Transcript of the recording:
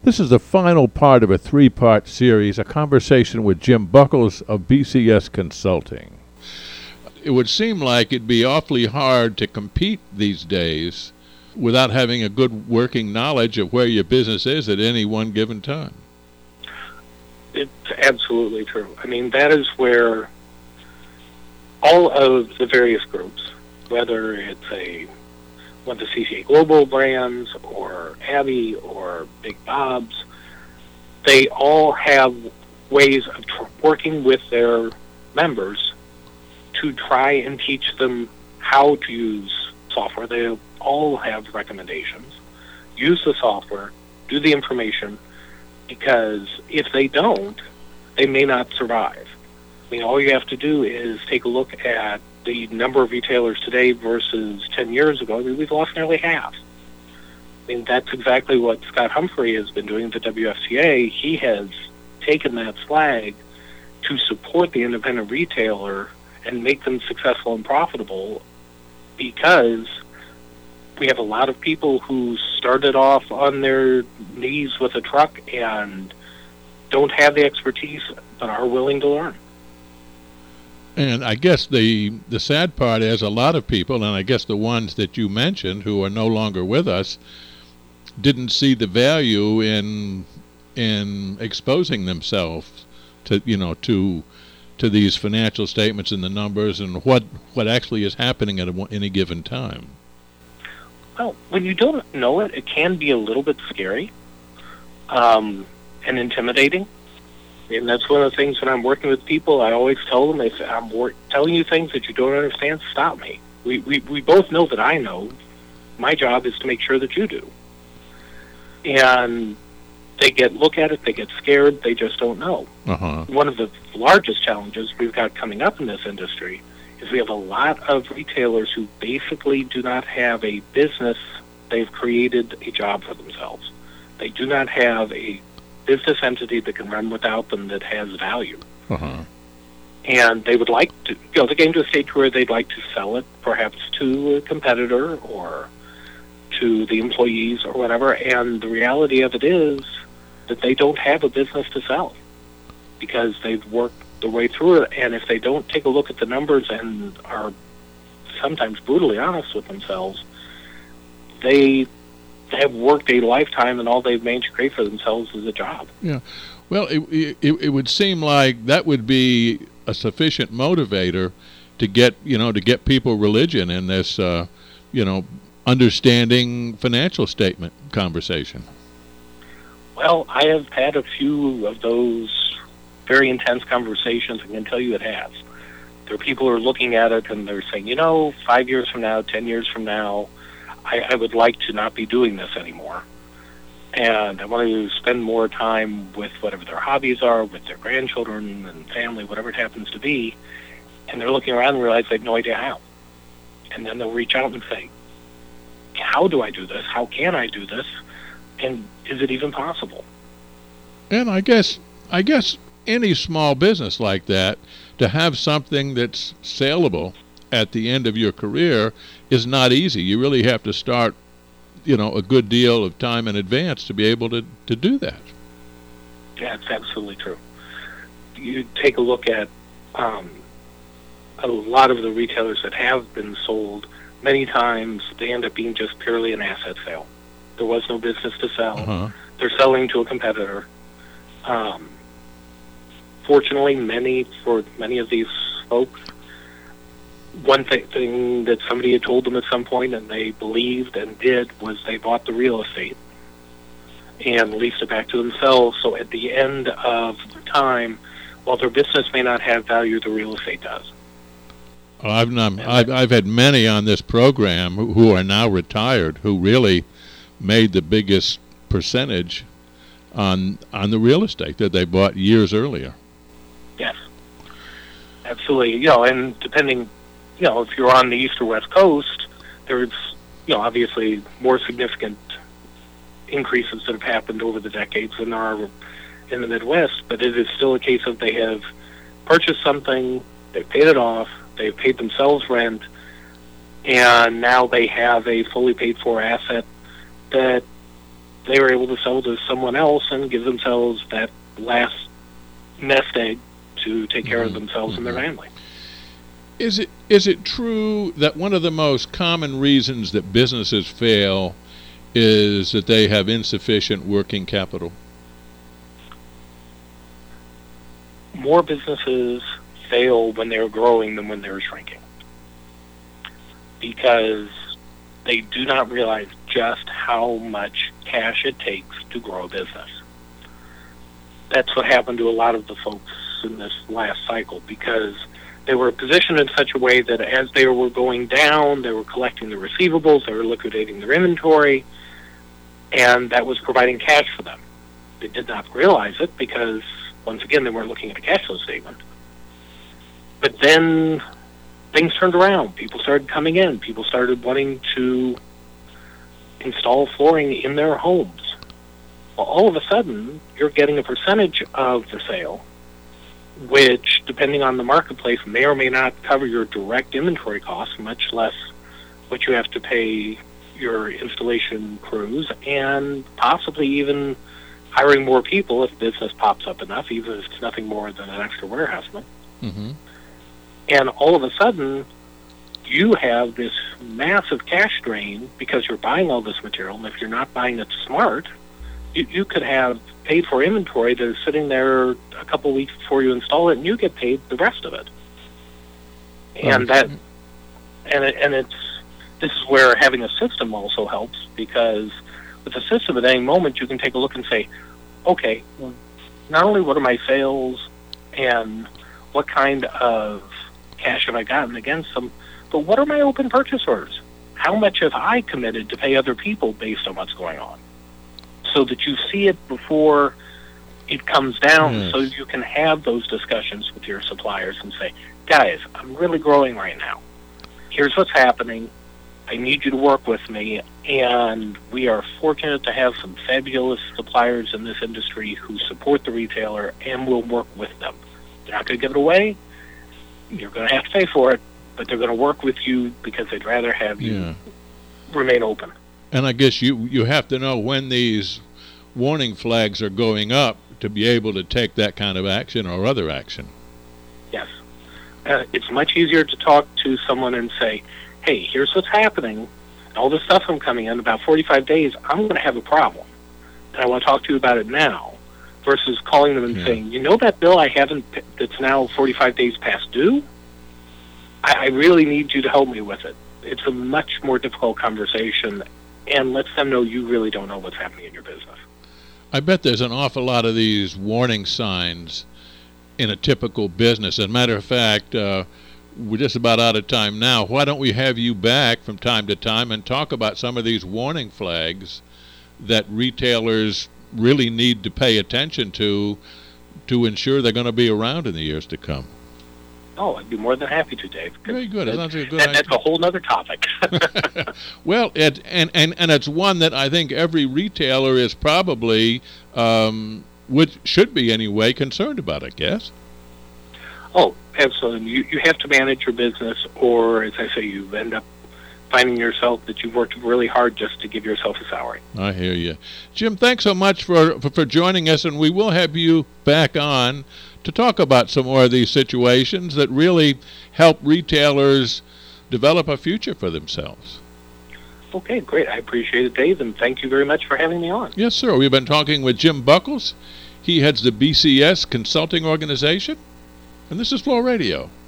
This is the final part of a three-part series, a conversation with Jim Buckles of BCS Consulting. It would seem like it'd be awfully hard to compete these days without having a good working knowledge of where your business is at any one given time. It's absolutely true. I mean, that is where all of the various groups, whether it's one of the CCA Global brands or Abbey or Big Bob's, they all have ways of working with their members to try and teach them how to use software. They all have recommendations. Use the software, do the information, because if they don't, they may not survive. I mean, all you have to do is take a look at the number of retailers today versus 10 years ago. I mean, we've lost nearly half. I mean, that's exactly what Scott Humphrey has been doing at the WFCA. He has taken that flag to support the independent retailer and make them successful and profitable, because we have a lot of people who started off on their knees with a truck and don't have the expertise but are willing to learn. And I guess the sad part is a lot of people, and I guess the ones that you mentioned who are no longer with us, didn't see the value in exposing themselves to these financial statements and the numbers and what actually is happening at any given time. Well, when you don't know it, it can be a little bit scary and intimidating. And that's one of the things when I'm working with people, I always tell them, if I'm telling you things that you don't understand, stop me. We both know that I know. My job is to make sure that you do. And they look at it, they get scared, they just don't know. Uh-huh. One of the largest challenges we've got coming up in this industry is we have a lot of retailers who basically do not have a business. They've created a job for themselves. They do not have a business entity that can run without them that has value. Uh-huh. And they would like to, they're getting to a stage where they'd like to sell it perhaps to a competitor or to the employees or whatever, and the reality of it is that they don't have a business to sell because they've worked their way through it, and if they don't take a look at the numbers and are sometimes brutally honest with themselves, they have worked a lifetime and all they've managed to create for themselves is a job. Yeah. Well, it would seem like that would be a sufficient motivator to get people religion in this, understanding financial statement conversation. Well, I have had a few of those very intense conversations and can tell you it has. There are people who are looking at it and they're saying, 5 years from now, 10 years from now, I would like to not be doing this anymore. And I want to spend more time with whatever their hobbies are, with their grandchildren and family, whatever it happens to be. And they're looking around and realize they have no idea how. And then they'll reach out and say, how do I do this? How can I do this? And is it even possible? And I guess any small business like that, to have something that's saleable at the end of your career is not easy. You really have to start, a good deal of time in advance to be able to do that. Yeah, it's absolutely true. You take a look at a lot of the retailers that have been sold, many times they end up being just purely an asset sale. There was no business to sell. Uh-huh. They're selling to a competitor. Fortunately, for many of these folks, one thing that somebody had told them at some point and they believed and did was they bought the real estate and leased it back to themselves. So at the end of the time, while their business may not have value, the real estate does. I've had many on this program who are now retired who really made the biggest percentage on the real estate that they bought years earlier. Yes, absolutely. And depending, if you're on the East or West Coast, there's, obviously more significant increases that have happened over the decades than there are in the Midwest, but it is still a case of they have purchased something, they've paid it off, they've paid themselves rent, and now they have a fully paid-for asset that they were able to sell to someone else and give themselves that last nest egg to take care of themselves and their family. Is it true that one of the most common reasons that businesses fail is that they have insufficient working capital? More businesses fail when they're growing than when they're shrinking, because they do not realize just how much cash it takes to grow a business. That's what happened to a lot of the folks in this last cycle, because they were positioned in such a way that as they were going down, they were collecting the receivables, they were liquidating their inventory, and that was providing cash for them. They did not realize it because, once again, they weren't looking at a cash flow statement. But then things turned around. People started coming in. People started wanting to install flooring in their homes. Well, all of a sudden, you're getting a percentage of the sale, which, depending on the marketplace, may or may not cover your direct inventory costs, much less what you have to pay your installation crews, and possibly even hiring more people if business pops up enough, even if it's nothing more than an extra warehouseman. Mm-hmm. And all of a sudden, you have this massive cash drain because you're buying all this material, and if you're not buying it smart, you could have paid for inventory that is sitting there a couple of weeks before you install it, and you get paid the rest of it. And this is where having a system also helps, because with a system at any moment you can take a look and say, okay, not only what are my sales and what kind of cash have I gotten against them, but what are my open purchase orders? How much have I committed to pay other people based on what's going on? So that you see it before it comes down, so you can have those discussions with your suppliers and say, guys, I'm really growing right now. Here's what's happening. I need you to work with me, and we are fortunate to have some fabulous suppliers in this industry who support the retailer, and we'll work with them. They're not going to give it away. You're going to have to pay for it, but they're going to work with you because they'd rather have you remain open. And I guess you have to know when these warning flags are going up to be able to take that kind of action or other action. Yes. It's much easier to talk to someone and say, hey, here's what's happening. All this stuff I'm coming in about 45 days, I'm going to have a problem. And I want to talk to you about it now, versus calling them and saying, you know that bill I haven't, that's now 45 days past due? I really need you to help me with it. It's a much more difficult conversation, and lets them know you really don't know what's happening in your business. I bet there's an awful lot of these warning signs in a typical business. As a matter of fact, we're just about out of time now. Why don't we have you back from time to time and talk about some of these warning flags that retailers really need to pay attention to ensure they're going to be around in the years to come? Oh, I'd be more than happy to, Dave. Very good. That's a whole other topic. Well, and it's one that I think every retailer is probably, which should be anyway, concerned about, I guess. Oh, absolutely. You have to manage your business, or, as I say, you end up finding yourself that you've worked really hard just to give yourself a salary. I hear you. Jim, thanks so much for joining us, and we will have you back on to talk about some more of these situations that really help retailers develop a future for themselves. Okay, great. I appreciate it, Dave, and thank you very much for having me on. Yes, sir. We've been talking with Jim Buckles. He heads the BCS Consulting Organization, and this is Flow Radio.